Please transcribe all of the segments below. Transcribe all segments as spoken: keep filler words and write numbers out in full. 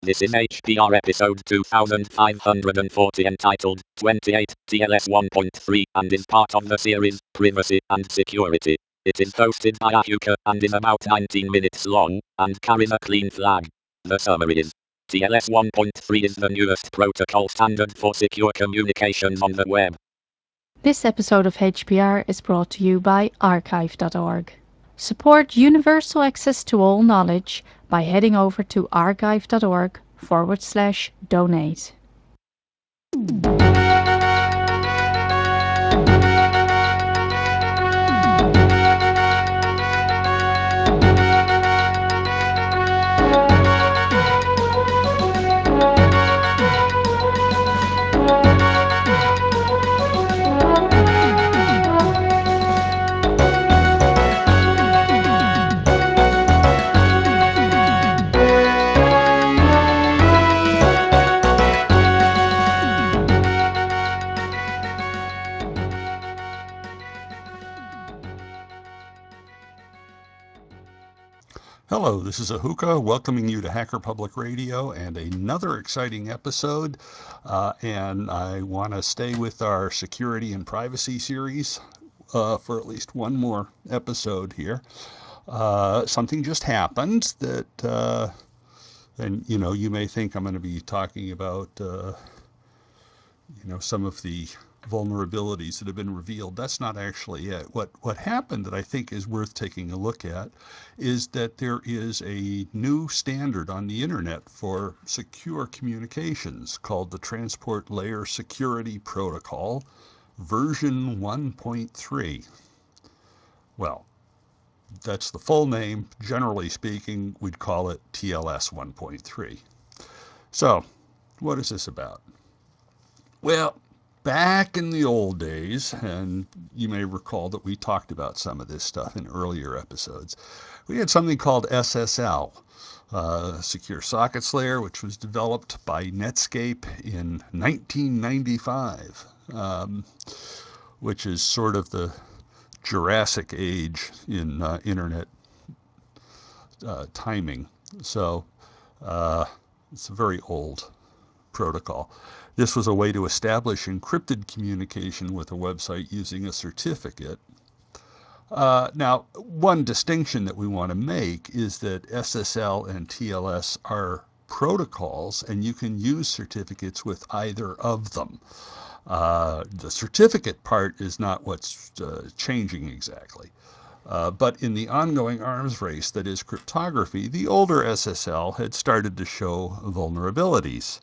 This is H P R episode two thousand five hundred forty entitled twenty-eight T L S one point three and is part of the series Privacy and Security. It is hosted by Ahuka and is about nineteen minutes long and carries a clean flag. The summary is T L S one point three is the newest protocol standard for secure communications on the web. This episode of H P R is brought to you by archive dot org. Support universal access to all knowledge by heading over to archive dot org forward slash donate. Hello, this is Ahuka welcoming you to Hacker Public Radio and another exciting episode. Uh, and I want to stay with our security and privacy series uh, for at least one more episode here. Uh, something just happened that, uh, and you know, you may think I'm going to be talking about, uh, you know, some of the vulnerabilities that have been revealed. That's not actually it. What what happened that I think is worth taking a look at is that there is a new standard on the internet for secure communications called the Transport Layer Security Protocol, version one point three. Well, that's the full name. Generally speaking, we'd call it T L S one point three. So, what is this about? Well, back in the old days, and you may recall that we talked about some of this stuff in earlier episodes, we had something called S S L, uh, Secure Sockets Layer, which was developed by Netscape in nineteen ninety-five, um, which is sort of the Jurassic age in uh, internet uh, timing. So uh, it's a very old protocol. This was a way to establish encrypted communication with a website using a certificate. Uh, now, one distinction that we want to make is that S S L and T L S are protocols, and you can use certificates with either of them. Uh, the certificate part is not what's uh, changing exactly. Uh, but in the ongoing arms race that is cryptography, the older S S L had started to show vulnerabilities.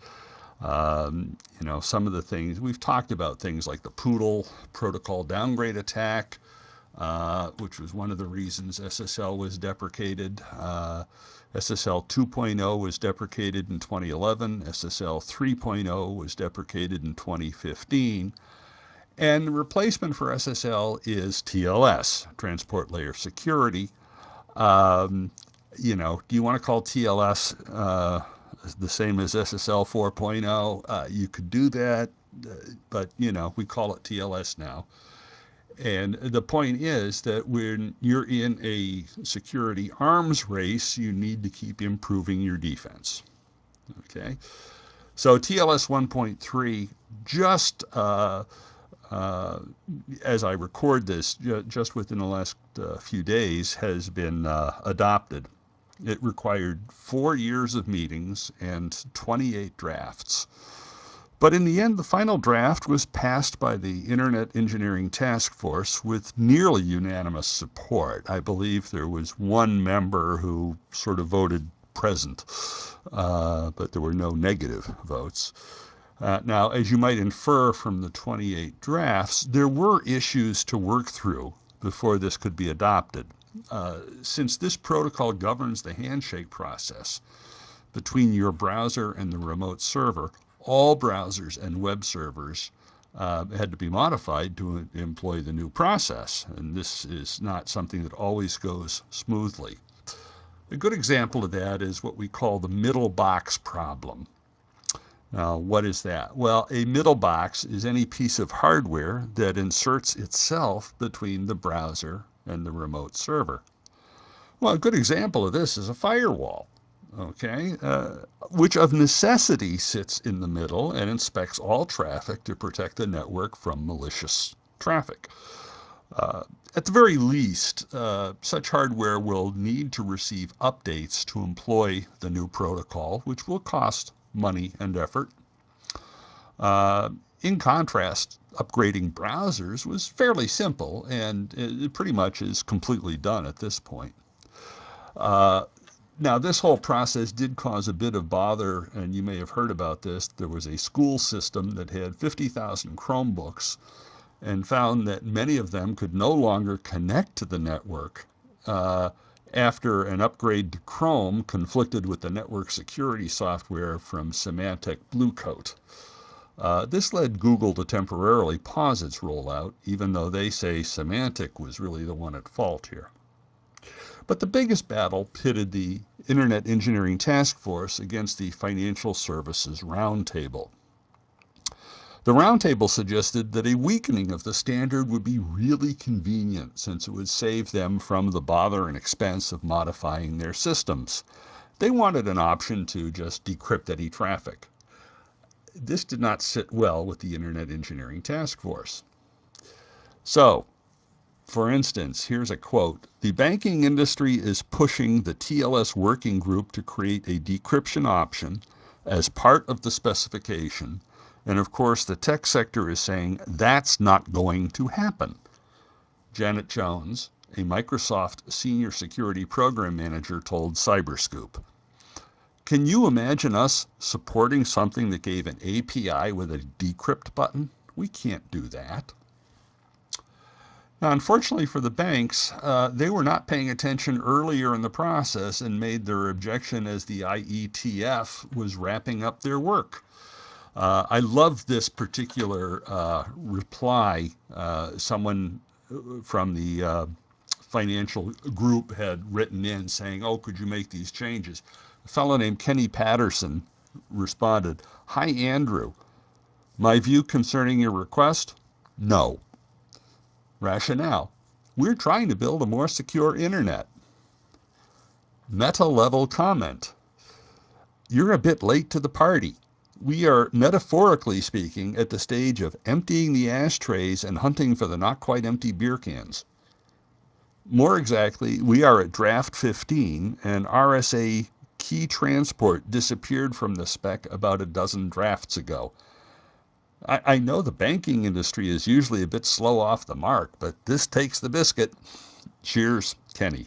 Um, you know, some of the things we've talked about, things like the Poodle protocol downgrade attack, uh, which was one of the reasons S S L was deprecated. Uh, S S L two point oh was deprecated in twenty eleven. S S L three point oh was deprecated in twenty fifteen. And the replacement for S S L is T L S, Transport Layer Security. Um, you know, do you want to call T L S uh, the same as S S L four point oh? Uh, you could do that, uh, but you know, we call it T L S now. And the point is that when you're in a security arms race, you need to keep improving your defense. Okay, so T L S one point three just uh, uh, as I record this, just within the last uh, few days, has been uh, adopted. It required four years of meetings and twenty-eight drafts. But in the end, the final draft was passed by the Internet Engineering Task Force with nearly unanimous support. I believe there was one member who sort of voted present, uh, but there were no negative votes. Uh, now, as you might infer from the twenty-eight drafts, there were issues to work through before this could be adopted. Uh, since this protocol governs the handshake process between your browser and the remote server, all browsers and web servers uh, had to be modified to employ the new process, and this is not something that always goes smoothly. A good example of that is what we call the middle box problem. Now, what is that? Well, a middle box is any piece of hardware that inserts itself between the browser and the remote server. Well, a good example of this is a firewall. okay, uh, which of necessity sits in the middle and inspects all traffic to protect the network from malicious traffic. Uh, at the very least, uh, such hardware will need to receive updates to employ the new protocol, which will cost money and effort. Uh, in contrast, upgrading browsers was fairly simple, and it pretty much is completely done at this point. Uh, Now, this whole process did cause a bit of bother, and you may have heard about this. There was a school system that had fifty thousand Chromebooks and found that many of them could no longer connect to the network uh, after an upgrade to Chrome conflicted with the network security software from Symantec Bluecoat. Uh, this led Google to temporarily pause its rollout, even though they say Symantec was really the one at fault here. But the biggest battle pitted the Internet Engineering Task Force against the Financial Services Roundtable. The Roundtable suggested that a weakening of the standard would be really convenient since it would save them from the bother and expense of modifying their systems. They wanted an option to just decrypt any traffic. This did not sit well with the Internet Engineering Task Force. So, for instance, here's a quote. The banking industry is pushing the T L S working group to create a decryption option as part of the specification. And of course, the tech sector is saying that's not going to happen. Janet Jones, a Microsoft senior security program manager, told Cyberscoop. Can you imagine us supporting something that gave an A P I with a decrypt button? We can't do that. Now, unfortunately for the banks, uh, they were not paying attention earlier in the process and made their objection as the I E T F was wrapping up their work. Uh, I love this particular uh, reply. Uh, someone from the uh, financial group had written in saying, oh, could you make these changes? A fellow named Kenny Patterson responded, hi, Andrew. My view concerning your request? No. Rationale. We're trying to build a more secure internet. Meta-level comment. You're a bit late to the party. We are, metaphorically speaking, at the stage of emptying the ashtrays and hunting for the not-quite-empty beer cans. More exactly, we are at draft fifteen, and R S A key transport disappeared from the spec about a dozen drafts ago. I, I know the banking industry is usually a bit slow off the mark, but this takes the biscuit. Cheers, Kenny.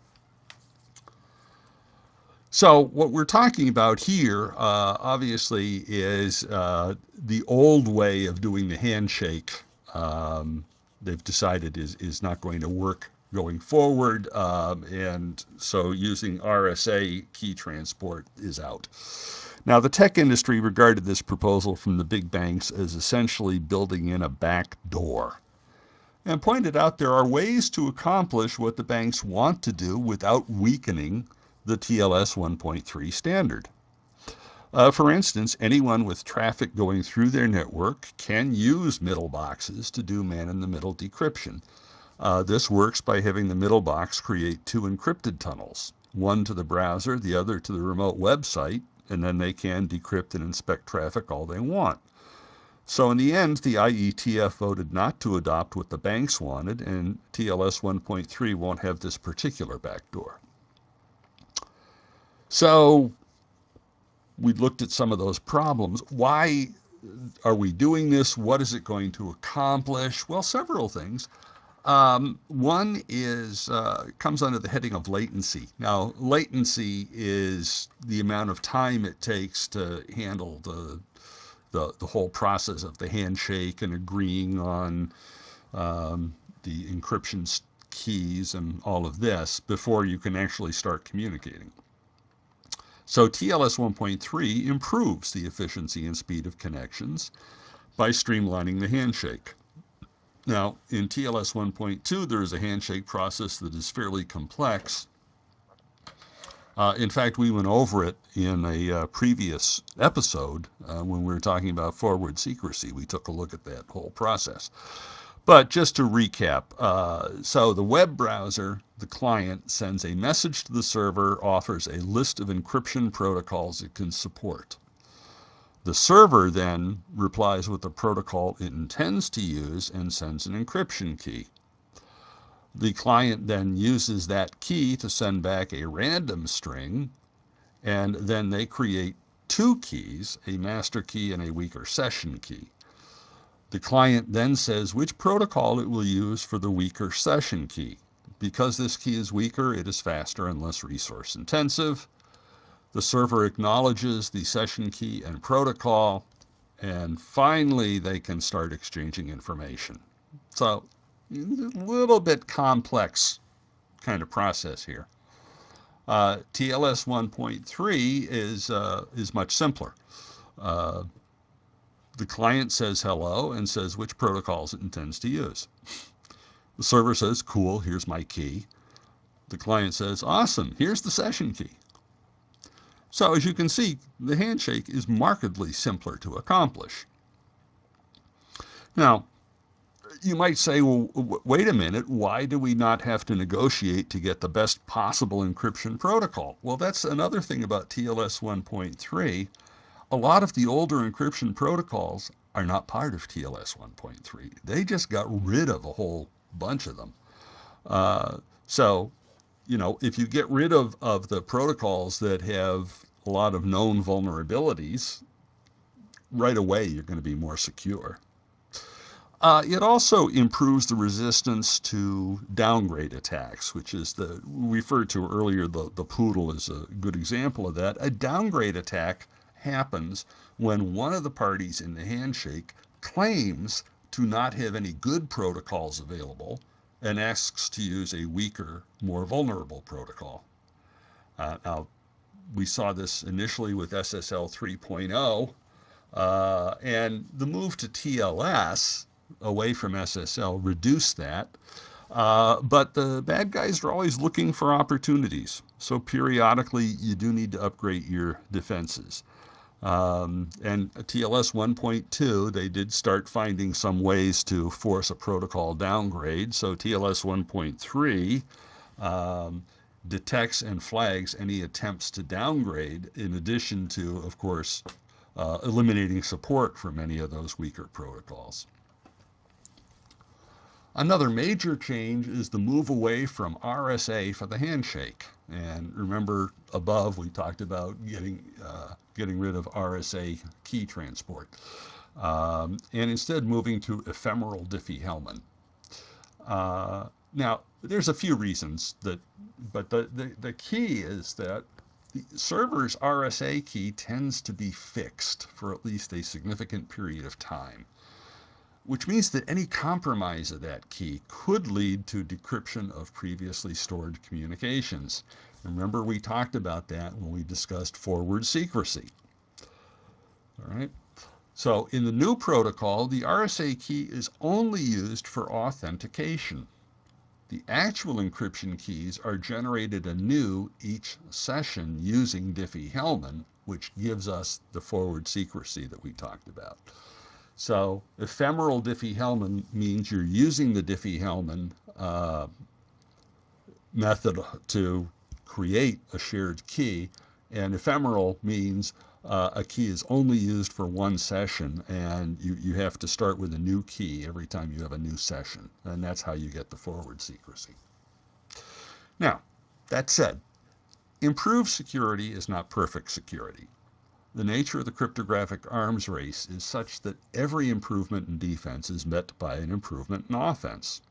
So what we're talking about here, uh, obviously, is uh, the old way of doing the handshake. Um, they've decided is is not going to work going forward, um, and so using R S A key transport is out. Now, the tech industry regarded this proposal from the big banks as essentially building in a back door, and pointed out there are ways to accomplish what the banks want to do without weakening the T L S one point three standard. Uh, for instance, anyone with traffic going through their network can use middle boxes to do man-in-the-middle decryption. Uh, this works by having the middle box create two encrypted tunnels, one to the browser, the other to the remote website, and then they can decrypt and inspect traffic all they want. So in the end, the I E T F voted not to adopt what the banks wanted, and T L S one point three won't have this particular backdoor. So we looked at some of those problems. Why are we doing this? What is it going to accomplish? Well, several things. Um, one is uh, comes under the heading of latency. Now, latency is the amount of time it takes to handle the the, the whole process of the handshake and agreeing on um, the encryption keys and all of this before you can actually start communicating. So T L S one point three improves the efficiency and speed of connections by streamlining the handshake. Now, in T L S one point two, there is a handshake process that is fairly complex. Uh, in fact, we went over it in a uh, previous episode uh, when we were talking about forward secrecy. We took a look at that whole process. But just to recap, uh, so the web browser, the client, sends a message to the server, offers a list of encryption protocols it can support. The server then replies with the protocol it intends to use and sends an encryption key. The client then uses that key to send back a random string, and then they create two keys, a master key and a weaker session key. The client then says which protocol it will use for the weaker session key. Because this key is weaker, it is faster and less resource intensive. The server acknowledges the session key and protocol, and finally they can start exchanging information. So, a little bit complex kind of process here. Uh, T L S one point three is, uh, is much simpler. Uh, the client says hello and says which protocols it intends to use. The server says, cool, here's my key. The client says, awesome, here's the session key. So as you can see, the handshake is markedly simpler to accomplish. Now, you might say, well, wait a minute, why do we not have to negotiate to get the best possible encryption protocol? Well, that's another thing about T L S one point three. A lot of the older encryption protocols are not part of T L S one point three. They just got rid of a whole bunch of them. Uh, so, you know, if you get rid of, of the protocols that have a lot of known vulnerabilities, right away you're going to be more secure. Uh, it also improves the resistance to downgrade attacks, which is the, referred to earlier, the, the poodle is a good example of that. A downgrade attack happens when one of the parties in the handshake claims to not have any good protocols available and asks to use a weaker, more vulnerable protocol. Uh, now, we saw this initially with S S L three point oh, uh, and the move to T L S away from S S L reduced that. Uh, but the bad guys are always looking for opportunities. So periodically, you do need to upgrade your defenses. Um, and T L S one point two, they did start finding some ways to force a protocol downgrade. So T L S one point three um, detects and flags any attempts to downgrade, in addition to, of course, uh, eliminating support for many of those weaker protocols. Another major change is the move away from R S A for the handshake. And remember above we talked about getting, uh, getting rid of R S A key transport. Um, and instead moving to ephemeral Diffie-Hellman. Uh, now, there's a few reasons, that, but the, the, the key is that the server's R S A key tends to be fixed for at least a significant period of time, which means that any compromise of that key could lead to decryption of previously stored communications. Remember, we talked about that when we discussed forward secrecy. All right. So in the new protocol, the R S A key is only used for authentication. The actual encryption keys are generated anew each session using Diffie-Hellman, which gives us the forward secrecy that we talked about. So ephemeral Diffie-Hellman means you're using the Diffie-Hellman uh, method to create a shared key, and ephemeral means uh, a key is only used for one session, and you, you have to start with a new key every time you have a new session, and that's how you get the forward secrecy. Now, that said, improved security is not perfect security. The nature of the cryptographic arms race is such that every improvement in defense is met by an improvement in offense.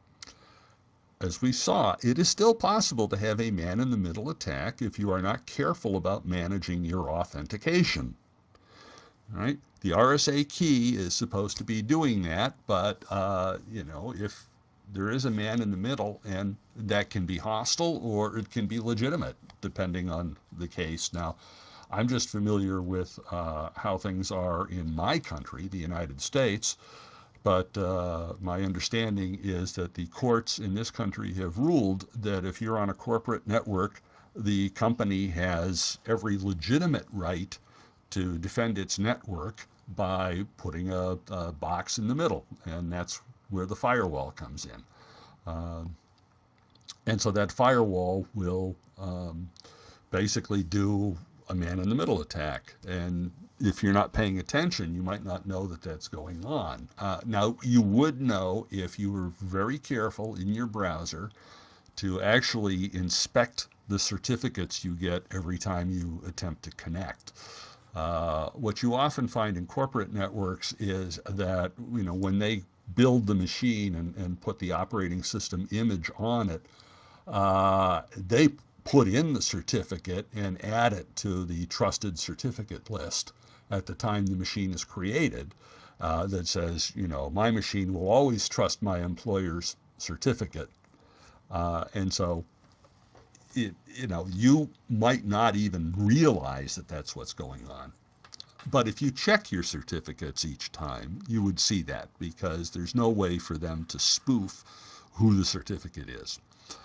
As we saw, it is still possible to have a man-in-the-middle attack if you are not careful about managing your authentication. Right? The R S A key is supposed to be doing that, but uh, you know, if there is a man in the middle, and that can be hostile or it can be legitimate, depending on the case. Now, I'm just familiar with uh, how things are in my country, the United States, but uh, my understanding is that the courts in this country have ruled that if you're on a corporate network, the company has every legitimate right to defend its network by putting a, a box in the middle, and that's where the firewall comes in. Um, and so that firewall will um, basically do a man-in-the-middle attack. And if you're not paying attention, you might not know that that's going on. Uh, now, you would know if you were very careful in your browser to actually inspect the certificates you get every time you attempt to connect. Uh, what you often find in corporate networks is that, you know, when they build the machine and, and put the operating system image on it, uh, they put in the certificate and add it to the trusted certificate list at the time the machine is created, uh, that says, you know, my machine will always trust my employer's certificate. Uh, and so, it, you know, you might not even realize that that's what's going on. But if you check your certificates each time, you would see that, because there's no way for them to spoof who the certificate is.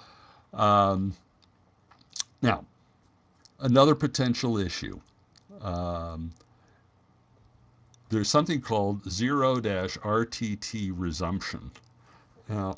Um, now, another potential issue. Um, there's something called zero R T T resumption. Now,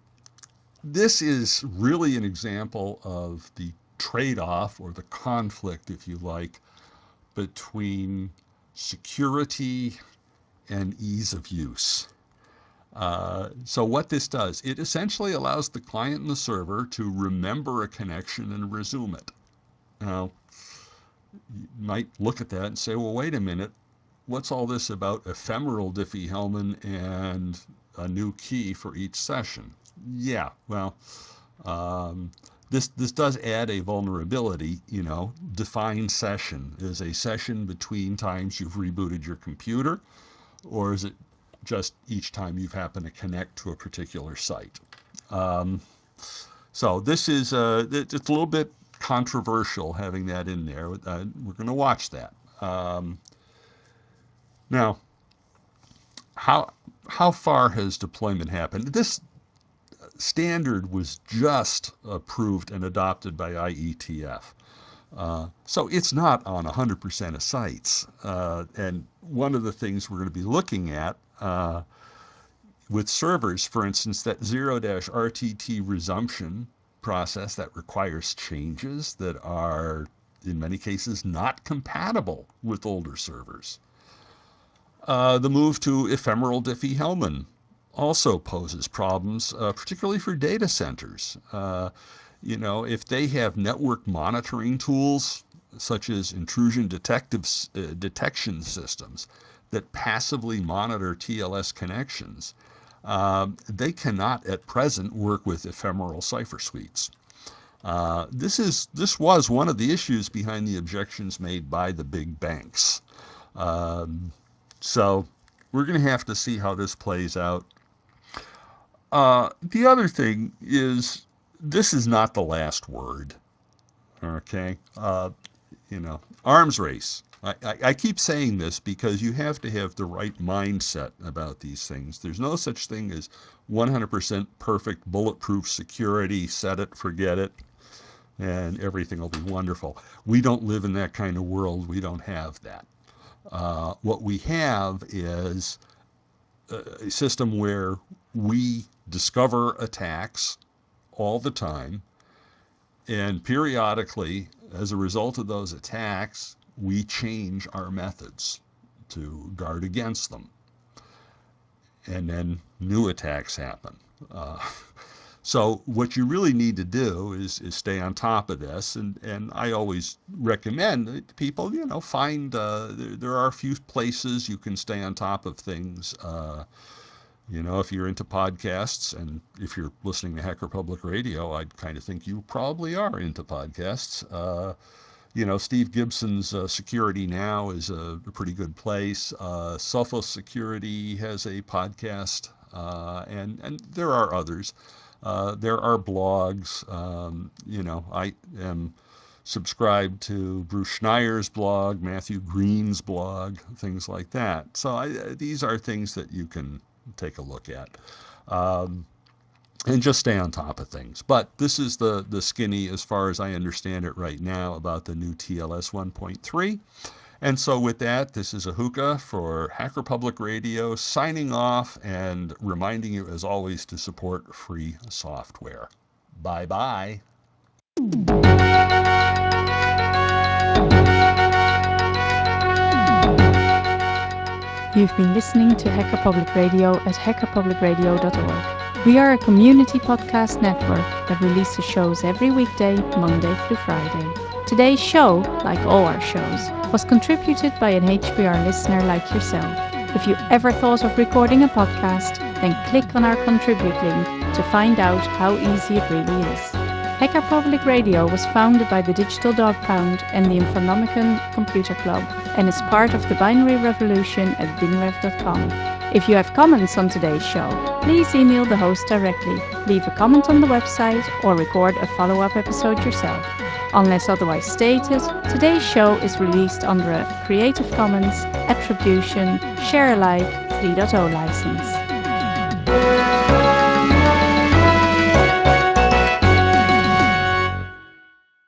this is really an example of the trade-off, or the conflict, if you like, between security and ease of use. Uh, so what this does, it essentially allows the client and the server to remember a connection and resume it. Now, you might look at that and say, well, wait a minute, what's all this about ephemeral Diffie-Hellman and a new key for each session? Yeah, well, um, this this does add a vulnerability. You know, define session. Is a session between times you've rebooted your computer, or is it just each time you've happened to connect to a particular site? Um, so this is uh, it's a little bit controversial having that in there. Uh, we're going to watch that. Um, now, how how far has deployment happened? This standard was just approved and adopted by I E T F. Uh, so it's not on one hundred percent of sites. Uh, and one of the things we're going to be looking at uh, with servers, for instance, that zero R T T resumption process that requires changes that are, in many cases, not compatible with older servers. Uh, the move to ephemeral Diffie-Hellman also poses problems, uh, particularly for data centers. Uh, you know, if they have network monitoring tools, such as intrusion detective, uh, detection systems that passively monitor T L S connections, um, they cannot at present work with ephemeral cipher suites. Uh, this is this was one of the issues behind the objections made by the big banks. Um, so we're going to have to see how this plays out. Uh, the other thing is, this is not the last word. Okay, uh, you know, arms race. I, I, I keep saying this because you have to have the right mindset about these things. There's no such thing as one hundred percent perfect bulletproof security, set it, forget it, and everything will be wonderful. We don't live in that kind of world. We don't have that. Uh, what we have is a system where we discover attacks all the time, and periodically, as a result of those attacks, we change our methods to guard against them. And then new attacks happen. Uh, so what you really need to do is, is stay on top of this. And, and I always recommend that people, you know, find, uh, there, there are a few places you can stay on top of things. Uh, You know, if you're into podcasts, and if you're listening to Hacker Public Radio, I'd kind of think you probably are into podcasts. Uh, you know, Steve Gibson's uh, Security Now is a, a pretty good place. Uh, Sophos Security has a podcast, uh, and, and there are others. Uh, there are blogs. Um, you know, I am subscribed to Bruce Schneier's blog, Matthew Green's blog, things like that. So I, these are things that you can take a look at, um, and just stay on top of things. But this is the, the skinny, as far as I understand it right now, about the new T L S one point three. And so with that, this is Ahuka for Hacker Public Radio signing off and reminding you, as always, to support free software. Bye-bye. You've been listening to Hacker Public Radio at hacker public radio dot org. We are a community podcast network that releases shows every weekday, Monday through Friday. Today's show, like all our shows, was contributed by an H P R listener like yourself. If you ever thought of recording a podcast, then click on our contribute link to find out how easy it really is. Hacker Public Radio was founded by the Digital Dog Pound and the Infonomicon Computer Club and is part of the binary revolution at binrev dot com. If you have comments on today's show, please email the host directly, leave a comment on the website, or record a follow-up episode yourself. Unless otherwise stated, today's show is released under a Creative Commons Attribution Share Alike three point oh license.